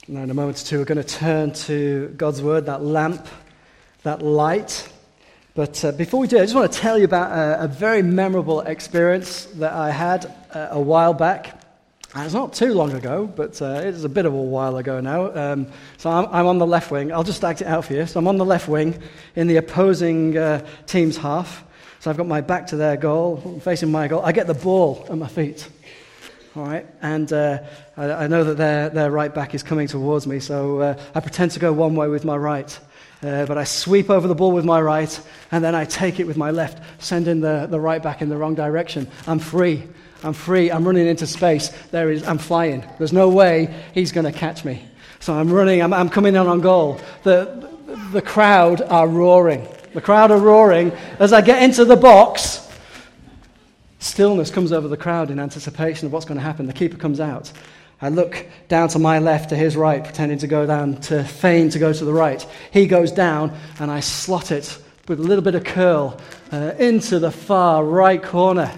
Now, in a moment or two, we're going to turn to God's Word, that lamp, that light. But before we do, I just want to tell you about a very memorable experience that I had a while back. And it's not too long ago, but it is a bit of a while ago now. So I'm on the left wing. I'll just act it out for you. So I'm on the left wing in the opposing team's half. So I've got my back to their goal, facing my goal. I get the ball at my feet. All right, and I know that their right back is coming towards me, so I pretend to go one way with my right. But I sweep over the ball with my right, and then I take it with my left, sending the right back in the wrong direction. I'm free. I'm running into space. I'm flying. There's no way he's going to catch me. So I'm running. I'm coming in on goal. The crowd are roaring. The crowd are roaring as I get into the box. Stillness comes over the crowd in anticipation of what's going to happen. The keeper comes out. I look down to my left, to his right, pretending to go down, to feign to go to the right. He goes down, and I slot it with a little bit of curl into the far right corner.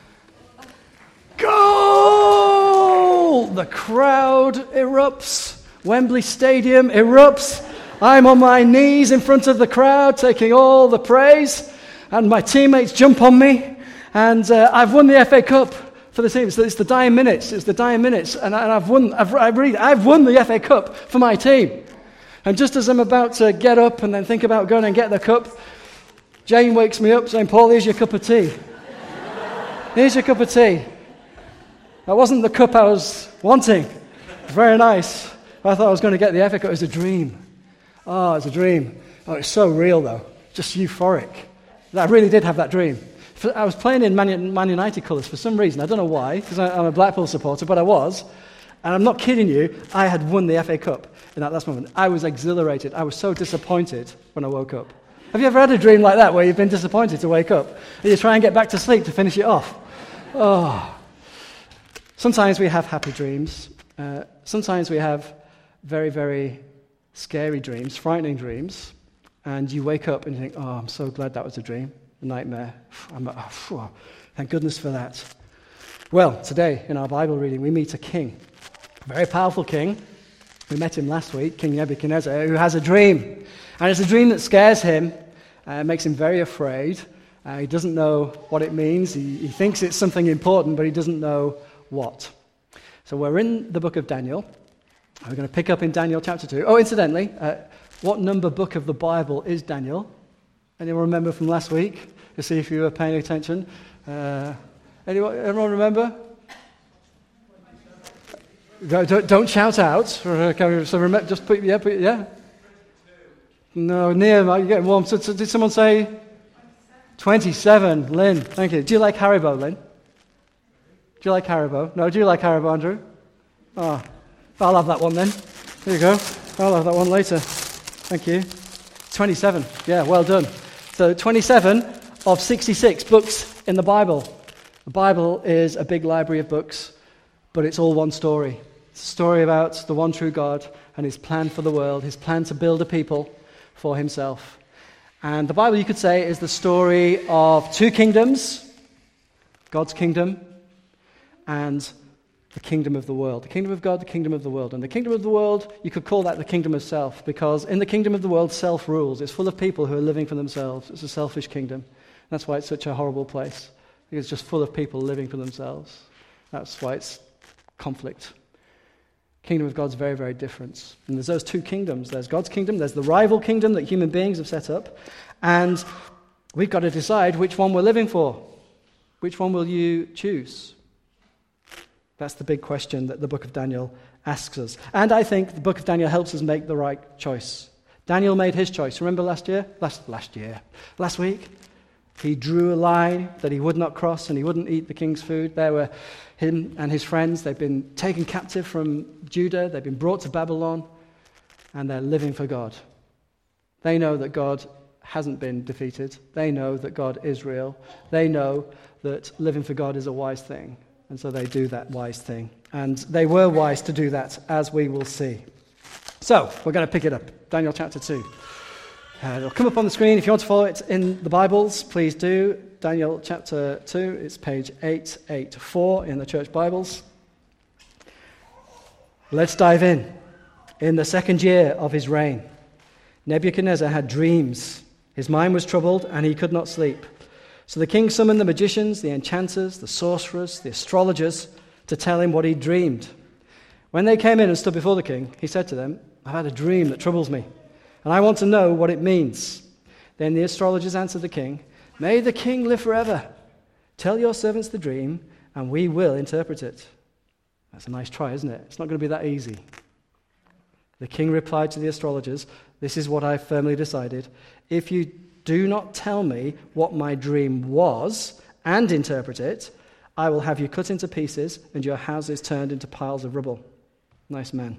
Goal! The crowd erupts. Wembley Stadium erupts. I'm on my knees in front of the crowd, taking all the praise, and my teammates jump on me. And I've won the FA Cup for the team. So it's the dying minutes. And I've won the FA Cup for my team. And just as I'm about to get up and then think about going and get the cup, Jane wakes me up saying, "Paul, here's your cup of tea. Here's your cup of tea." That wasn't the cup I was wanting. Very nice. I thought I was going to get the FA Cup. It was a dream. Oh, it's a dream. Oh, it's so real, though. Just euphoric. I really did have that dream. I was playing in Man United colours for some reason. I don't know why, because I'm a Blackpool supporter, but I was. And I'm not kidding you, I had won the FA Cup in that last moment. I was exhilarated. I was so disappointed when I woke up. Have you ever had a dream like that where you've been disappointed to wake up and you try and get back to sleep to finish it off? Oh. Sometimes we have happy dreams. Sometimes we have very, very scary dreams, frightening dreams. And you wake up and you think, "Oh, I'm so glad that was a dream. A nightmare. Thank goodness for that." Well, today in our Bible reading, we meet a king, a very powerful king. We met him last week, King Nebuchadnezzar, who has a dream. And it's a dream that scares him, makes him very afraid. He doesn't know what it means. He thinks it's something important, but he doesn't know what. So we're in the book of Daniel. We're going to pick up in Daniel chapter 2. Oh, incidentally, what number book of the Bible is Daniel? Anyone remember from last week? To see if you were paying attention. Everyone remember? Don't shout out. So remember, just put yeah. No, near. You get warm. So did someone say 27? Lynn, thank you. Do you like Haribo, Lynn? Do you like Haribo? No, do you like Haribo, Andrew? Oh, I'll have that one then. There you go. I'll have that one later. Thank you. 27. Yeah, well done. So 27 of 66 books in the Bible. The Bible is a big library of books, but it's all one story. It's a story about the one true God and his plan for the world, his plan to build a people for himself. And the Bible, you could say, is the story of two kingdoms, God's kingdom and the kingdom of the world. The kingdom of God, the kingdom of the world. And the kingdom of the world, you could call that the kingdom of self, because in the kingdom of the world, self rules. It's full of people who are living for themselves. It's a selfish kingdom. That's why it's such a horrible place. It's just full of people living for themselves. That's why it's conflict. Kingdom of God's very, very different. And there's those two kingdoms. There's God's kingdom, there's the rival kingdom that human beings have set up, and we've got to decide which one we're living for. Which one will you choose? That's the big question that the book of Daniel asks us. And I think the book of Daniel helps us make the right choice. Daniel made his choice. Remember last week? He drew a line that he would not cross, and he wouldn't eat the king's food. There were him and his friends. They've been taken captive from Judah. They've been brought to Babylon, and they're living for God. They know that God hasn't been defeated. They know that God is real. They know that living for God is a wise thing. And so they do that wise thing. And they were wise to do that, as we will see. So, we're going to pick it up. Daniel chapter 2. It'll come up on the screen. If you want to follow it in the Bibles, please do. Daniel chapter 2. It's page 884 in the church Bibles. Let's dive in. In the 2nd year of his reign, Nebuchadnezzar had dreams. His mind was troubled, and he could not sleep. So the king summoned the magicians, the enchanters, the sorcerers, the astrologers to tell him what he'd dreamed. When they came in and stood before the king, he said to them, "I've had a dream that troubles me, and I want to know what it means." Then the astrologers answered the king, "May the king live forever. Tell your servants the dream, and we will interpret it." That's a nice try, isn't it? It's not going to be that easy. The king replied to the astrologers, "This is what I've firmly decided. If you do not tell me what my dream was and interpret it, I will have you cut into pieces and your houses turned into piles of rubble." Nice man.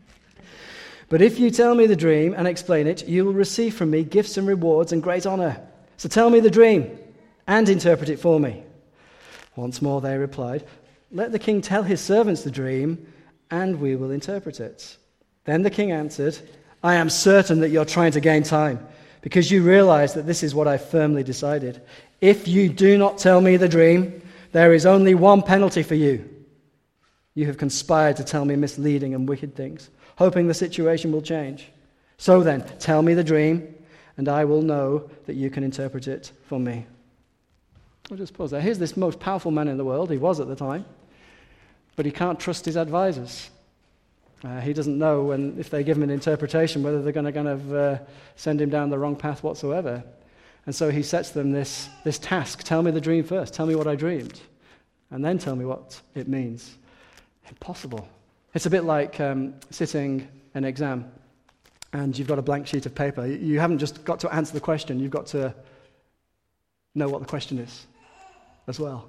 "But if you tell me the dream and explain it, you will receive from me gifts and rewards and great honor. So tell me the dream and interpret it for me." Once more they replied, "Let the king tell his servants the dream, and we will interpret it." Then the king answered, "I am certain that you're trying to gain time, because you realize that this is what I firmly decided. If you do not tell me the dream, there is only one penalty for you. You have conspired to tell me misleading and wicked things, hoping the situation will change. So then, tell me the dream, and I will know that you can interpret it for me." I'll just pause there. Here's this most powerful man in the world. He was at the time. But he can't trust his advisors. He doesn't know if they give him an interpretation whether they're going to send him down the wrong path whatsoever. And so he sets them this task. Tell me the dream first. Tell me what I dreamed. And then tell me what it means. Impossible. It's a bit like sitting an exam and you've got a blank sheet of paper. You haven't just got to answer the question. You've got to know what the question is as well.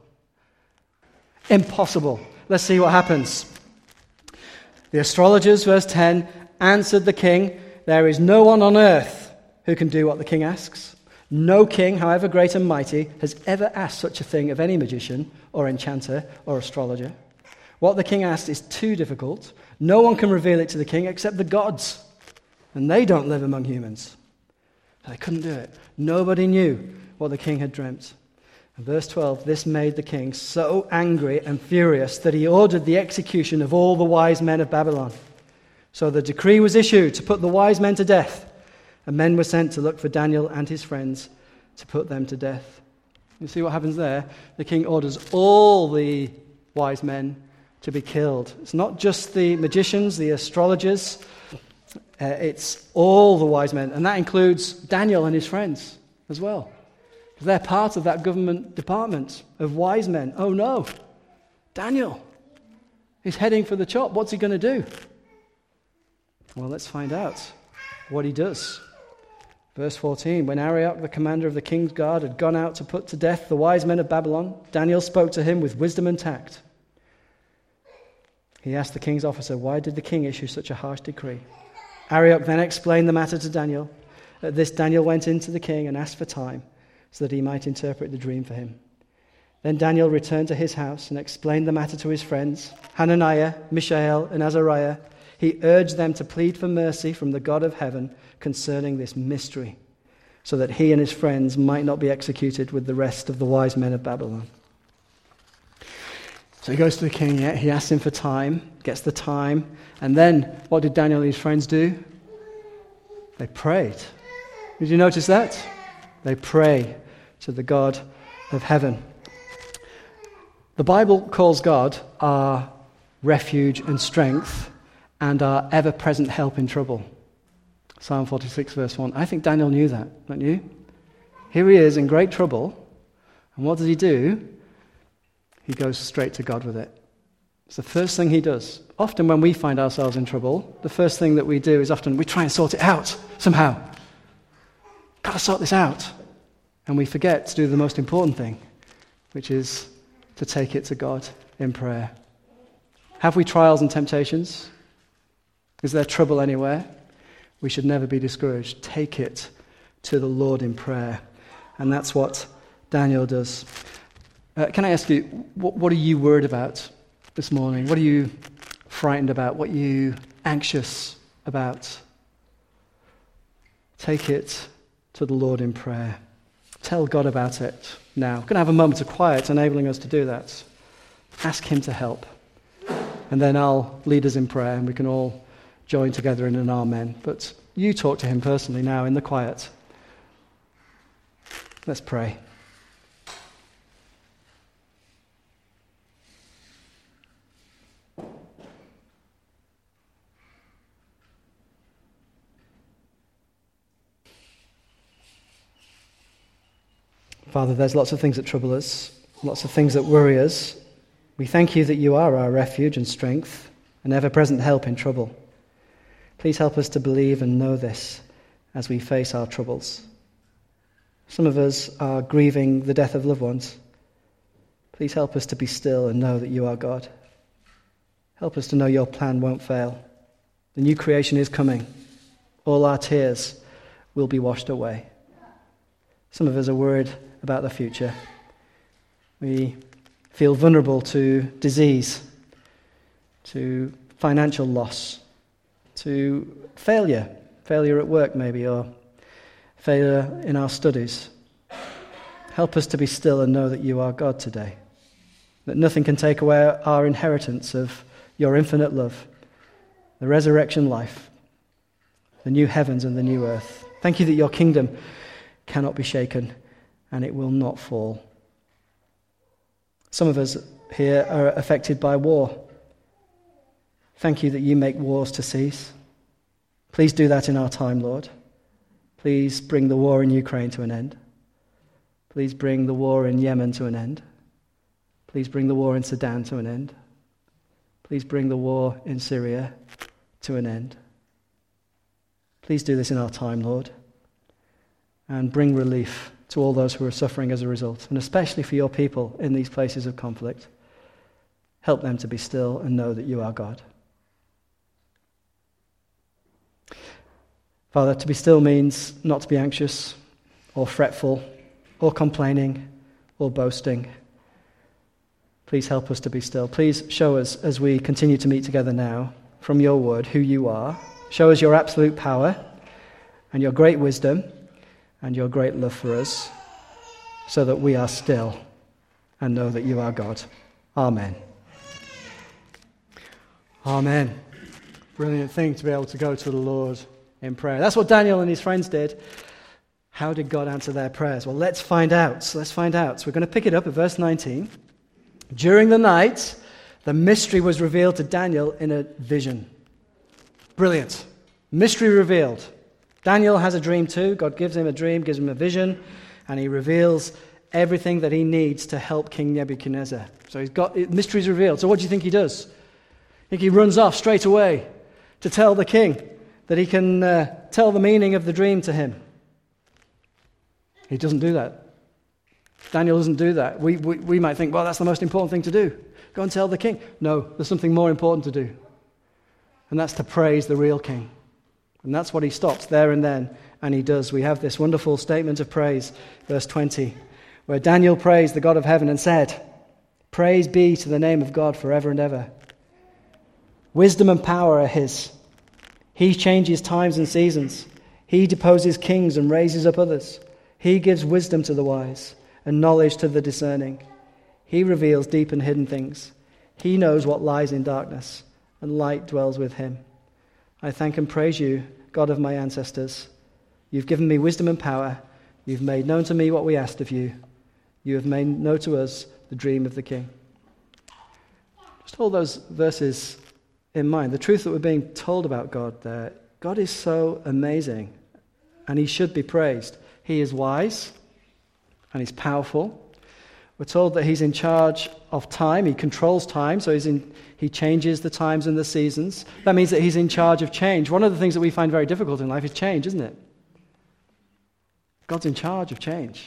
Impossible. Let's see what happens. The astrologers, verse 10, answered the king, "There is no one on earth who can do what the king asks. No king, however great and mighty, has ever asked such a thing of any magician or enchanter or astrologer. What the king asked is too difficult. No one can reveal it to the king except the gods, and they don't live among humans." They couldn't do it. Nobody knew what the king had dreamt. And verse 12, this made the king so angry and furious that he ordered the execution of all the wise men of Babylon. So the decree was issued to put the wise men to death, and men were sent to look for Daniel and his friends to put them to death. You see what happens there? The king orders all the wise men to be killed. It's not just the magicians, the astrologers, it's all the wise men, and that includes Daniel and his friends as well. They're part of that government department of wise men. Oh no, Daniel, he's heading for the chop. What's he going to do? Well, let's find out what he does. Verse 14, when Arioch, the commander of the king's guard, had gone out to put to death the wise men of Babylon, Daniel spoke to him with wisdom and tact. He asked the king's officer, "Why did the king issue such a harsh decree?" Arioch then explained the matter to Daniel. At this, Daniel went in to the king and asked for time, so that he might interpret the dream for him. Then Daniel returned to his house and explained the matter to his friends, Hananiah, Mishael, and Azariah. He urged them to plead for mercy from the God of heaven concerning this mystery, so that he and his friends might not be executed with the rest of the wise men of Babylon. So he goes to the king, he asks him for time, gets the time, and then what did Daniel and his friends do? They prayed. Did you notice that? They pray to the God of heaven. The Bible calls God our refuge and strength and our ever-present help in trouble. Psalm 46 verse 1. I think Daniel knew that, don't you? Here he is in great trouble, and what does he do? He goes straight to God with it. It's the first thing he does. Often when we find ourselves in trouble, the first thing that we do is often we try and sort it out somehow. Got to sort this out. And we forget to do the most important thing, which is to take it to God in prayer. Have we trials and temptations? Is there trouble anywhere? We should never be discouraged. Take it to the Lord in prayer. And that's what Daniel does. Can I ask you, what are you worried about this morning? What are you frightened about? What are you anxious about? Take it to the Lord in prayer. Tell God about it now. We're going to have a moment of quiet enabling us to do that. Ask him to help. And then I'll lead us in prayer and we can all join together in an amen. But you talk to him personally now in the quiet. Let's pray. Father, there's lots of things that trouble us, lots of things that worry us. We thank you that you are our refuge and strength, an ever-present help in trouble. Please help us to believe and know this as we face our troubles. Some of us are grieving the death of loved ones. Please help us to be still and know that you are God. Help us to know your plan won't fail. The new creation is coming. All our tears will be washed away. Some of us are worried about the future. We feel vulnerable to disease, to financial loss, to failure at work maybe, or failure in our studies. Help us to be still and know that you are God today, that nothing can take away our inheritance of your infinite love, the resurrection life, the new heavens and the new earth. Thank you that your kingdom cannot be shaken and it will not fall. Some of us here are affected by war. Thank you that you make wars to cease. Please do that in our time, Lord. Please bring the war in Ukraine to an end. Please bring the war in Yemen to an end. Please bring the war in Sudan to an end. Please bring the war in Syria to an end. Please do this in our time, Lord, and bring relief to all those who are suffering as a result, and especially for your people in these places of conflict. Help them to be still and know that you are God. Father, to be still means not to be anxious or fretful or complaining or boasting. Please help us to be still. Please show us as we continue to meet together now from your word who you are. Show us your absolute power and your great wisdom and your great love for us, so that we are still and know that you are God. Amen. Amen. Brilliant thing to be able to go to the Lord in prayer. That's what Daniel and his friends did. How did God answer their prayers? Well, let's find out. So we're going to pick it up at verse 19. During the night, the mystery was revealed to Daniel in a vision. Brilliant. Mystery revealed. Daniel has a dream too. God gives him a dream, gives him a vision, and he reveals everything that he needs to help King Nebuchadnezzar. So he's got mysteries revealed. So what do you think he does? I think he runs off straight away to tell the king that he can tell the meaning of the dream to him. He doesn't do that. Daniel doesn't do that. We might think, well, that's the most important thing to do. Go and tell the king. No, there's something more important to do. And that's to praise the real king. And that's what he stops there and then, and he does. We have this wonderful statement of praise, verse 20, where Daniel praised the God of heaven and said, "Praise be to the name of God forever and ever. Wisdom and power are his. He changes times and seasons. He deposes kings and raises up others. He gives wisdom to the wise and knowledge to the discerning. He reveals deep and hidden things. He knows what lies in darkness, and light dwells with him. I thank and praise you, God of my ancestors. You've given me wisdom and power. You've made known to me what we asked of you. You have made known to us the dream of the king." Just hold those verses in mind. The truth that we're being told about God there. God is so amazing, and he should be praised. He is wise, and he's powerful. We're told that he's in charge of time. He controls time, so he changes the times and the seasons. That means that he's in charge of change. One of the things that we find very difficult in life is change, isn't it? God's in charge of change.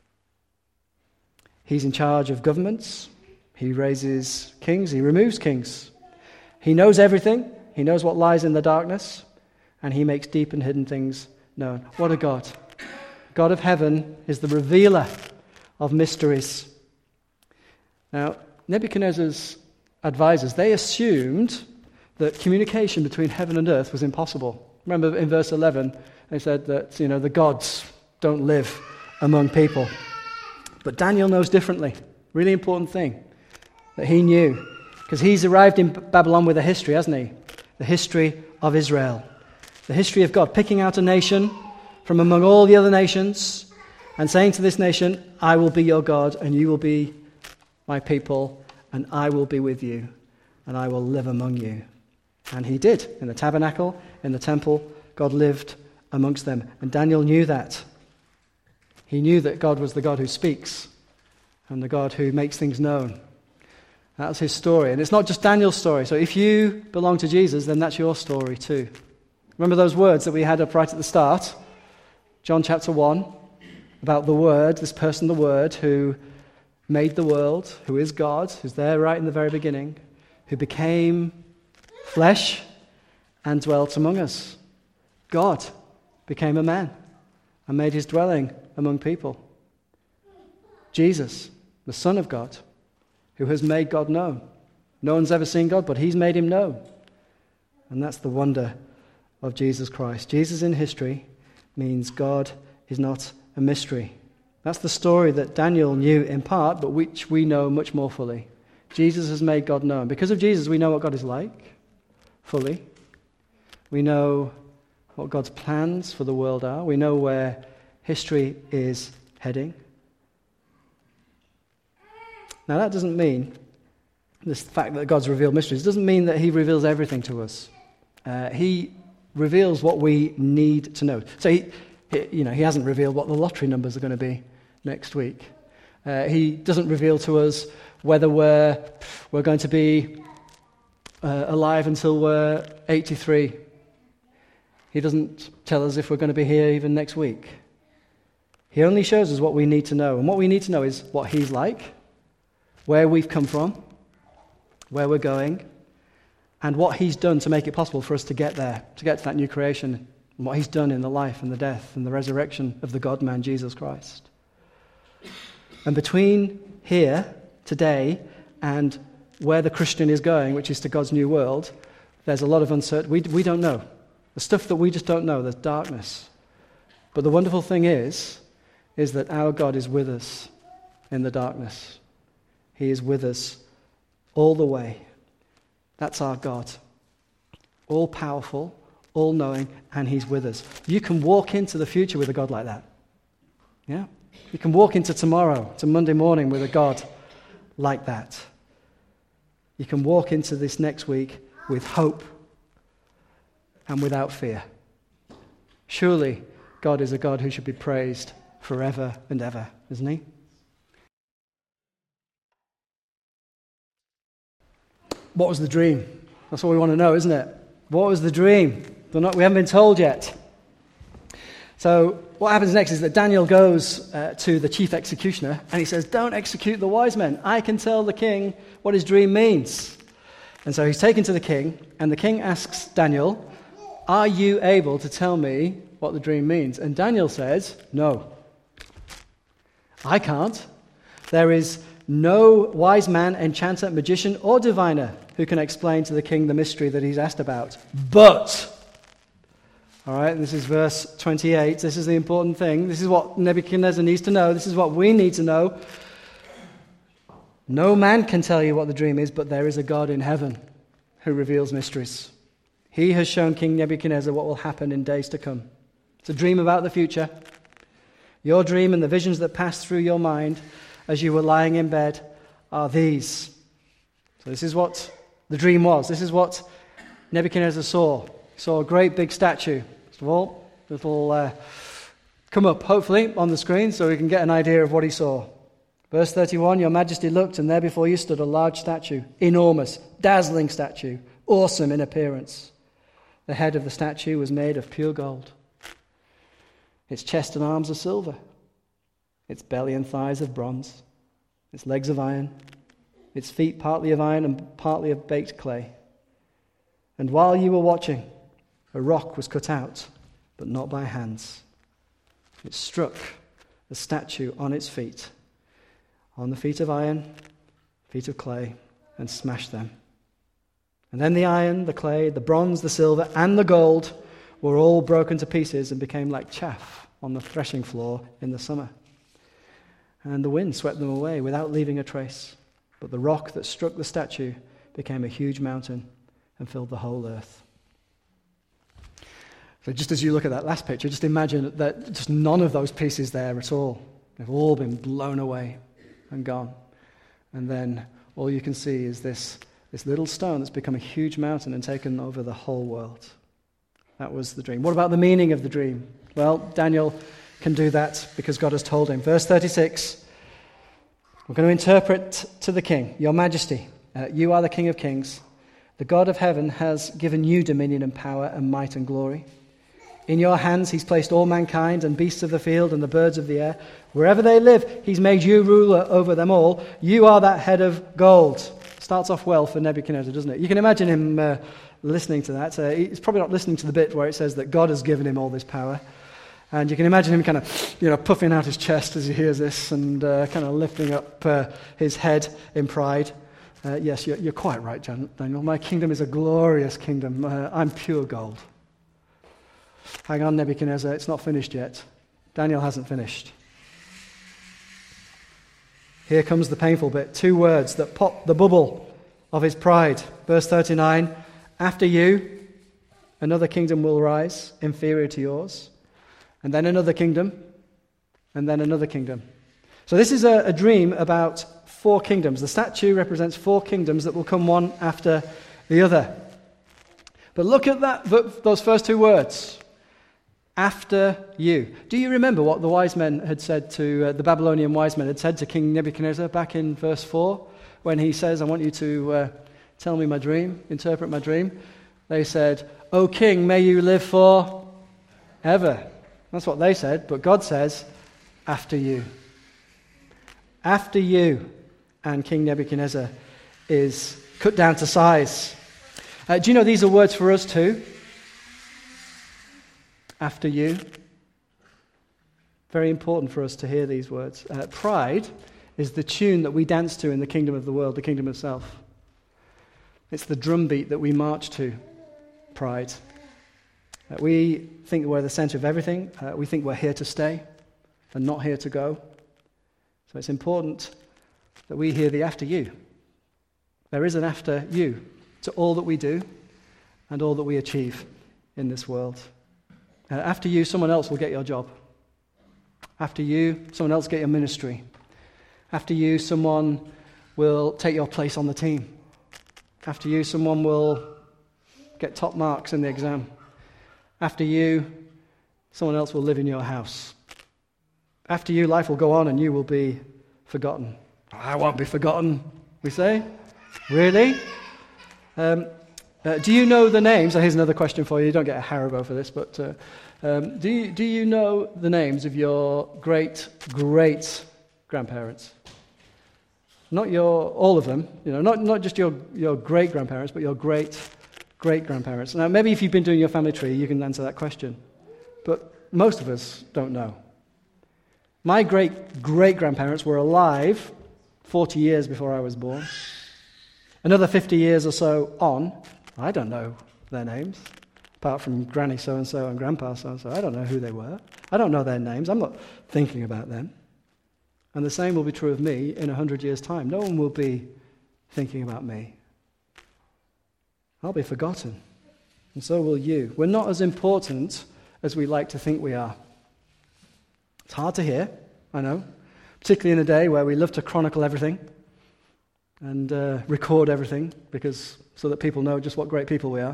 He's in charge of governments. He raises kings. He removes kings. He knows everything. He knows what lies in the darkness. And he makes deep and hidden things known. What a God. God of heaven is the revealer of mysteries. Now, Nebuchadnezzar's advisors, they assumed that communication between heaven and earth was impossible. Remember in verse 11, they said that, the gods don't live among people. But Daniel knows differently. Really important thing that he knew. Because he's arrived in Babylon with a history, hasn't he? the history of Israel. The history of God picking out a nation from among all the other nations and saying to this nation, I will be your God and you will be my people and I will be with you and I will live among you. And he did. In the tabernacle, in the temple, God lived amongst them. And Daniel knew that. He knew that God was the God who speaks and the God who makes things known. That's his story. And it's not just Daniel's story. So if you belong to Jesus, then that's your story too. Remember those words that we had up right at the start? John chapter 1, about the Word, this person, the Word, who made the world, who is God, who's there right in the very beginning, who became flesh and dwelt among us. God became a man and made his dwelling among people. Jesus, the Son of God, who has made God known. No one's ever seen God, but he's made him known. And that's the wonder of Jesus Christ. Jesus in history means God is not a mystery. That's the story that Daniel knew in part, but which we know much more fully. Jesus has made God known. Because of Jesus, we know what God is like, fully. We know what God's plans for the world are. We know where history is heading. Now that doesn't mean, this fact that God's revealed mysteries, doesn't mean that he reveals everything to us. He reveals what we need to know. So he hasn't revealed what the lottery numbers are going to be next week. He doesn't reveal to us whether we're going to be alive until we're 83. He doesn't tell us if we're going to be here even next week. He only shows us what we need to know. And what we need to know is what he's like, where we've come from, where we're going, and what he's done to make it possible for us to get there, to get to that new creation, and what he's done in the life and the death and the resurrection of the God-man, Jesus Christ. And between here, today, and where the Christian is going, which is to God's new world, there's a lot of uncertainty. We don't know. The stuff that we just don't know, there's darkness. But the wonderful thing is that our God is with us in the darkness. He is with us all the way. That's our God. All-powerful, all-knowing, and he's with us. You can walk into the future with a God like that. Yeah? You can walk into tomorrow, to Monday morning, with a God like that. You can walk into this next week with hope and without fear. Surely God is a God who should be praised forever and ever, isn't he? What was the dream? That's what we want to know, isn't it? What was the dream? We haven't been told yet. So what happens next is that Daniel goes to the chief executioner and he says, don't execute the wise men. I can tell the king what his dream means. And so he's taken to the king, and the king asks Daniel, are you able to tell me what the dream means? And Daniel says, no, I can't. There is no wise man, enchanter, magician, or diviner who can explain to the king the mystery that he's asked about. But, all right, this is verse 28. This is the important thing. This is what Nebuchadnezzar needs to know. This is what we need to know. No man can tell you what the dream is, but there is a God in heaven who reveals mysteries. He has shown King Nebuchadnezzar what will happen in days to come. It's a dream about the future. Your dream and the visions that passed through your mind as you were lying in bed are these. So this is what the dream was. This is what Nebuchadnezzar saw. He saw a great big statue. First of all, it'll come up, hopefully, on the screen so we can get an idea of what he saw. Verse 31, your majesty looked, and there before you stood a large statue, enormous, dazzling statue, awesome in appearance. The head of the statue was made of pure gold. Its chest and arms of silver. Its belly and thighs of bronze. Its legs of iron. Its feet partly of iron and partly of baked clay. And while you were watching, a rock was cut out, but not by hands. It struck the statue on its feet, on the feet of iron, feet of clay, and smashed them. And then the iron, the clay, the bronze, the silver, and the gold were all broken to pieces and became like chaff on the threshing floor in the summer. And the wind swept them away without leaving a trace. But the rock that struck the statue became a huge mountain and filled the whole earth. So just as you look at that last picture, just imagine that just none of those pieces there at all. They've all been blown away and gone. And then all you can see is this little stone that's become a huge mountain and taken over the whole world. That was the dream. What about the meaning of the dream? Well, Daniel can do that because God has told him. Verse 36, we're going to interpret to the king, Your Majesty, you are the King of Kings. The God of heaven has given you dominion and power and might and glory. In your hands he's placed all mankind and beasts of the field and the birds of the air. Wherever they live, he's made you ruler over them all. You are that head of gold. Starts off well for Nebuchadnezzar, doesn't it? You can imagine him listening to that. He's probably not listening to the bit where it says that God has given him all this power. And you can imagine him kind of, puffing out his chest as he hears this and kind of lifting up his head in pride. Yes, you're quite right, Daniel. My kingdom is a glorious kingdom. I'm pure gold. Hang on, Nebuchadnezzar, it's not finished yet. Daniel hasn't finished. Here comes the painful bit. 2 words that pop the bubble of his pride. Verse 39, after you, another kingdom will rise, inferior to yours, and then another kingdom, and then another kingdom. So this is a dream about 4 kingdoms. The statue represents 4 kingdoms that will come one after the other. But look at those first 2 words. After you. Do you remember what the wise men had said to, the Babylonian wise men had said to King Nebuchadnezzar back in verse 4, when he says, I want you to tell me my dream, interpret my dream? They said, O king, may you live for ever. That's what they said, but God says, after you. After you. And King Nebuchadnezzar is cut down to size. Do you know these are words for us too? After you. Very important for us to hear these words. Pride is the tune that we dance to in the kingdom of the world, the kingdom of self. It's the drumbeat that we march to, pride. We think we're the center of everything. We think we're here to stay and not here to go. So it's important that we hear the after you. There is an after you to all that we do and all that we achieve in this world. After you, someone else will get your job. After you, someone else will get your ministry. After you, someone will take your place on the team. After you, someone will get top marks in the exam. After you, someone else will live in your house. After you, life will go on and you will be forgotten. I won't be forgotten, we say. Really? Do you know the names? Here's another question for you. You don't get a Haribo for this, but do you know the names of your great-great-grandparents? Not all of them, not just your great-grandparents, but your great-great-grandparents. Now, maybe if you've been doing your family tree, you can answer that question. But most of us don't know. My great-great-grandparents were alive 40 years before I was born. Another 50 years or so on, I don't know their names, apart from Granny so-and-so and Grandpa so-and-so. I don't know who they were. I don't know their names. I'm not thinking about them. And the same will be true of me in 100 years' time. No one will be thinking about me. I'll be forgotten. And so will you. We're not as important as we like to think we are. It's hard to hear, I know, particularly in a day where we love to chronicle everything and record everything so that people know just what great people we are.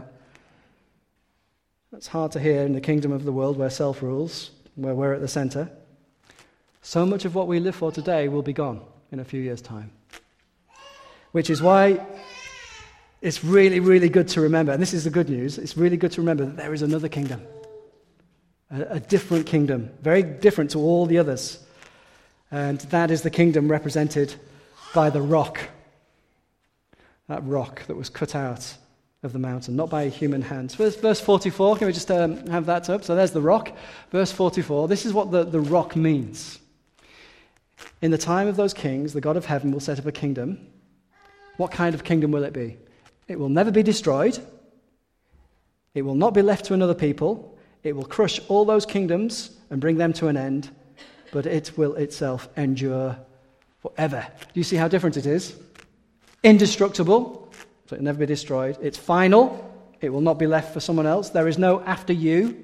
It's hard to hear in the kingdom of the world where self rules, where we're at the center. So much of what we live for today will be gone in a few years' time. Which is why it's really, really good to remember, and this is the good news, it's really good to remember that there is another kingdom. A different kingdom, very different to all the others. And that is the kingdom represented by the rock. That rock that was cut out of the mountain, not by human hands. Verse 44, can we just have that up? So there's the rock. Verse 44, this is what the rock means. In the time of those kings, the God of heaven will set up a kingdom. What kind of kingdom will it be? It will never be destroyed. It will not be left to another people. It will crush all those kingdoms and bring them to an end, but it will itself endure forever. Do you see how different it is? Indestructible, so it will never be destroyed. It's final. It will not be left for someone else. There is no after you.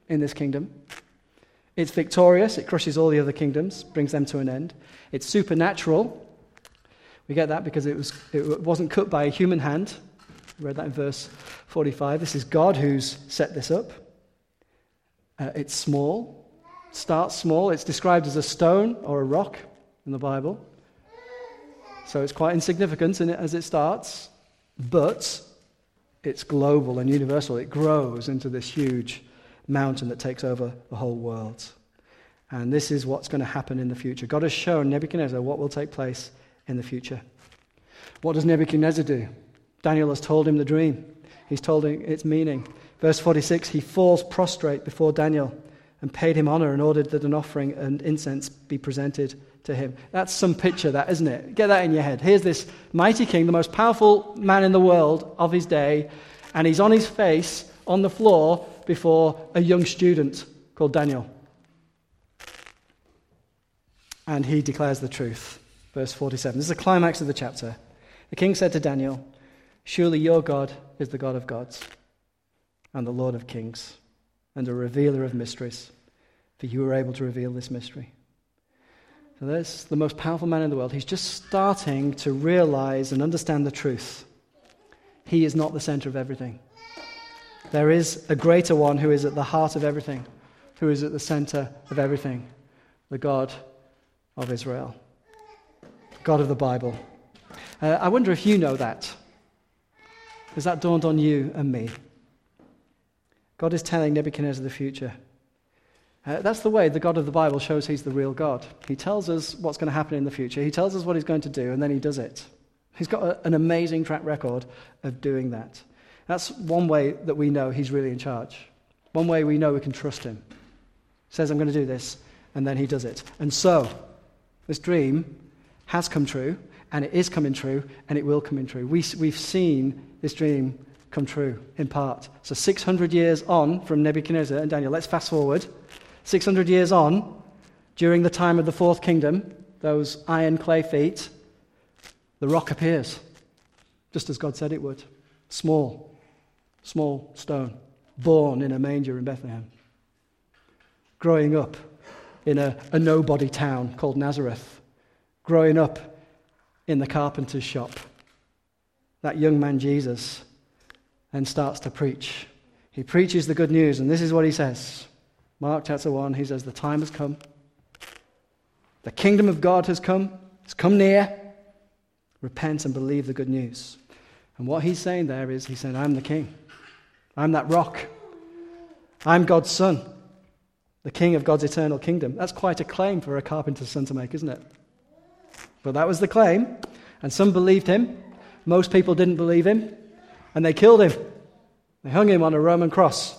in this kingdom. It's victorious. It crushes all the other kingdoms, brings them to an end. It's supernatural. We get that because it wasn't cut by a human hand. We read that in verse 45. This is God who's set this up. It's small. Starts small. It's described as a stone or a rock in the Bible. So it's quite insignificant in it as it starts. But it's global and universal. It grows into this huge mountain that takes over the whole world. And this is what's going to happen in the future. God has shown Nebuchadnezzar what will take place in the future. What does Nebuchadnezzar do? Daniel has told him the dream. He's told him its meaning. Verse 46, he falls prostrate before Daniel and paid him honor and ordered that an offering and incense be presented to him. That's some picture, that, isn't it? Get that in your head. Here's this mighty king, the most powerful man in the world of his day, and he's on his face on the floor before a young student called Daniel. And he declares the truth. Verse 47. This is the climax of the chapter. The king said to Daniel, "Surely your God is the God of gods and the Lord of kings and a revealer of mysteries, for you were able to reveal this mystery." So there's the most powerful man in the world. He's just starting to realize and understand the truth. He is not the center of everything. There is a greater one who is at the heart of everything, who is at the center of everything, the God of Israel, God of the Bible. I wonder if you know that. Has that dawned on you and me? God is telling Nebuchadnezzar the future. That's the way the God of the Bible shows he's the real God. He tells us what's going to happen in the future. He tells us what he's going to do, and then he does it. He's got an amazing track record of doing that. That's one way that we know he's really in charge. One way we know we can trust him. He says, I'm going to do this, and then he does it. And so, this dream has come true, and it is coming true, and it will come in true. We've seen this dream come true, in part. So 600 years on from Nebuchadnezzar and Daniel, let's fast forward. 600 years on, during the time of the fourth kingdom, those iron clay feet, the rock appears, just as God said it would. Small stone, born in a manger in Bethlehem. Growing up in a nobody town called Nazareth. Growing up in the carpenter's shop. That young man Jesus then starts to preach. He preaches the good news, and this is what he says. Mark chapter 1, he says, the time has come. The kingdom of God has come. It's come near. Repent and believe the good news. And what he's saying there is, he's saying, I'm the king. I'm that rock. I'm God's son. The king of God's eternal kingdom. That's quite a claim for a carpenter's son to make, isn't it? But that was the claim. And some believed him. Most people didn't believe him. And they killed him. They hung him on a Roman cross.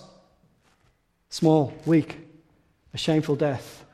Small, weak, a shameful death.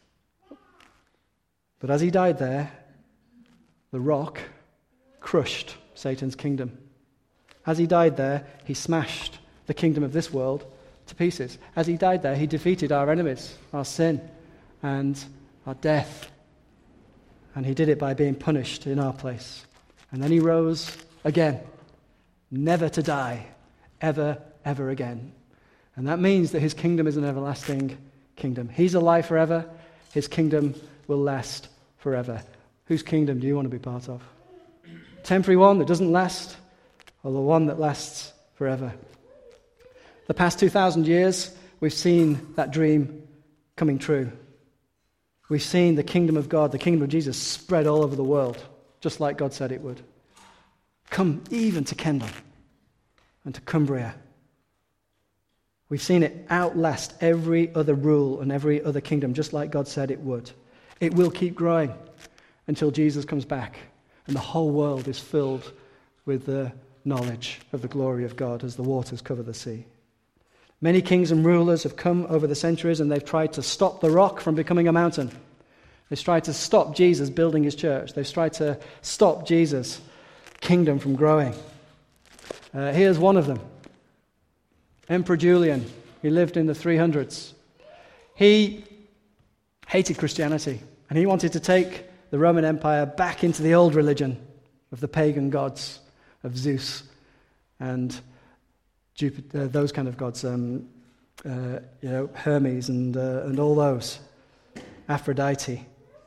But as he died there, the rock crushed Satan's kingdom. As he died there, he smashed the kingdom of this world to pieces. As he died there, he defeated our enemies, our sin, and our death. And he did it by being punished in our place. And then he rose again, never to die, ever, ever again. And that means that his kingdom is an everlasting kingdom. He's alive forever. His kingdom will last forever. Whose kingdom do you want to be part of? Temporary one that doesn't last, or the one that lasts forever? The past 2,000 years, we've seen that dream coming true. We've seen the kingdom of God, the kingdom of Jesus, spread all over the world, just like God said it would. Come even to Kendal and to Cumbria. We've seen it outlast every other rule and every other kingdom, just like God said it would. It will keep growing until Jesus comes back and the whole world is filled with the knowledge of the glory of God as the waters cover the sea. Many kings and rulers have come over the centuries and they've tried to stop the rock from becoming a mountain. They've tried to stop Jesus building his church. They've tried to stop Jesus' kingdom from growing. Here's one of them. Emperor Julian. He lived in the 300s. He hated Christianity and he wanted to take the Roman Empire back into the old religion of the pagan gods of Zeus and Jupiter, those kind of gods, Hermes and all those, Aphrodite.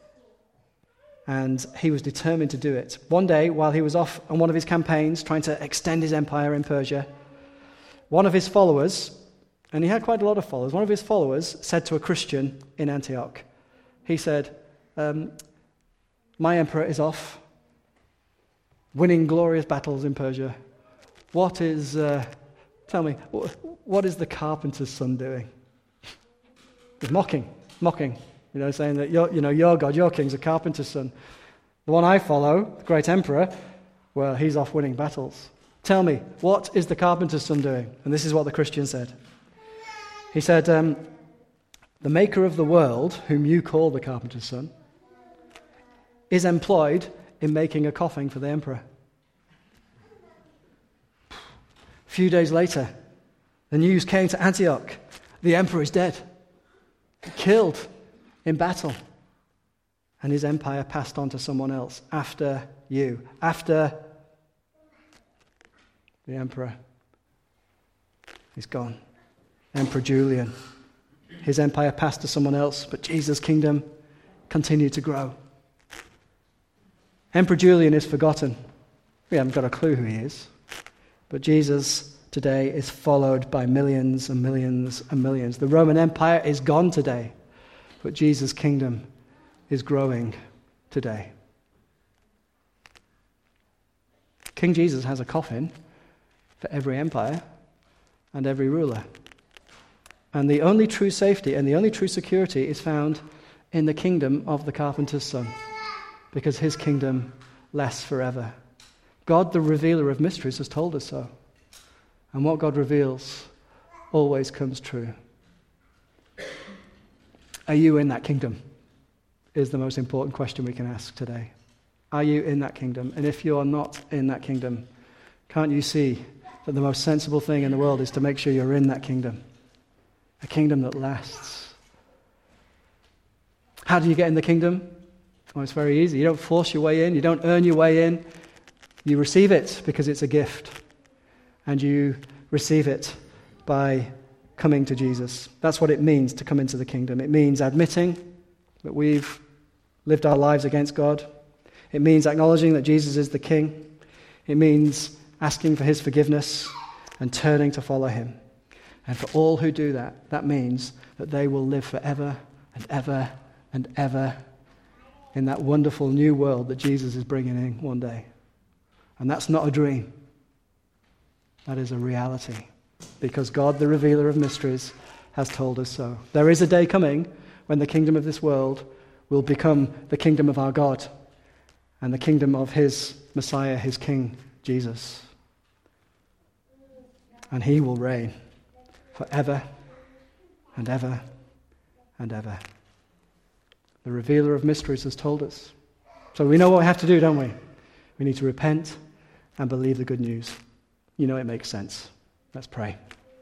And he was determined to do it. One day, while he was off on one of his campaigns, trying to extend his empire in Persia, one of his followers, and he had quite a lot of followers, one of his followers said to a Christian in Antioch, he said, my emperor is off, winning glorious battles in Persia. Tell me, what is the carpenter's son doing? He's mocking, saying that your God, your king's a carpenter's son. The one I follow, the great emperor, well, he's off winning battles. Tell me, what is the carpenter's son doing? And this is what the Christian said. He said, the maker of the world, whom you call the carpenter's son, is employed in making a coffin for the emperor. A few days later, the news came to Antioch. The emperor is dead, killed in battle. And his empire passed on to someone else after you, after the emperor is gone. Emperor Julian. His empire passed to someone else, but Jesus' kingdom continued to grow. Emperor Julian is forgotten. We haven't got a clue who he is. But Jesus today is followed by millions and millions and millions. The Roman Empire is gone today, but Jesus' kingdom is growing today. King Jesus has a coffin for every empire and every ruler. And the only true safety and the only true security is found in the kingdom of the carpenter's son, because his kingdom lasts forever. God, the revealer of mysteries, has told us so. And what God reveals always comes true. Are you in that kingdom? Is the most important question we can ask today. Are you in that kingdom? And if you're not in that kingdom, can't you see that the most sensible thing in the world is to make sure you're in that kingdom? A kingdom that lasts. How do you get in the kingdom? Well, it's very easy. You don't force your way in. You don't earn your way in. You receive it because it's a gift. And you receive it by coming to Jesus. That's what it means to come into the kingdom. It means admitting that we've lived our lives against God. It means acknowledging that Jesus is the King. It means asking for his forgiveness and turning to follow him. And for all who do that, that means that they will live forever and ever and ever in that wonderful new world that Jesus is bringing in one day. And that's not a dream. That is a reality. Because God, the revealer of mysteries, has told us so. There is a day coming when the kingdom of this world will become the kingdom of our God and the kingdom of his Messiah, his King, Jesus. And he will reign forever and ever and ever. The revealer of mysteries has told us. So we know what we have to do, don't we? We need to repent and believe the good news. You know it makes sense. Let's pray.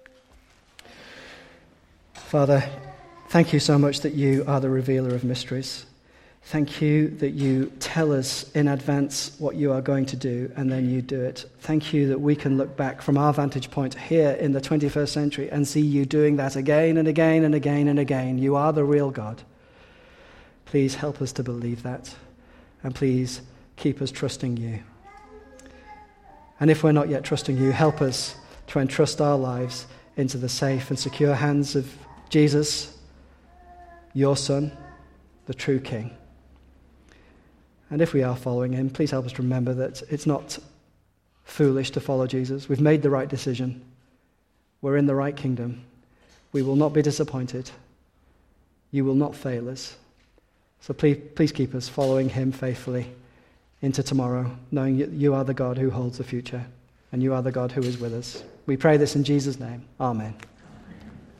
Father, thank you so much that you are the revealer of mysteries. Thank you that you tell us in advance what you are going to do, and then you do it. Thank you that we can look back from our vantage point here in the 21st century and see you doing that again and again and again and again. You are the real God. Please help us to believe that, and please keep us trusting you. And if we're not yet trusting you, help us to entrust our lives into the safe and secure hands of Jesus, your Son, the true King. And if we are following him, please help us to remember that it's not foolish to follow Jesus. We've made the right decision. We're in the right kingdom. We will not be disappointed. You will not fail us. So please keep us following him faithfully into tomorrow, knowing you are the God who holds the future, and you are the God who is with us. We pray this in Jesus' name. Amen.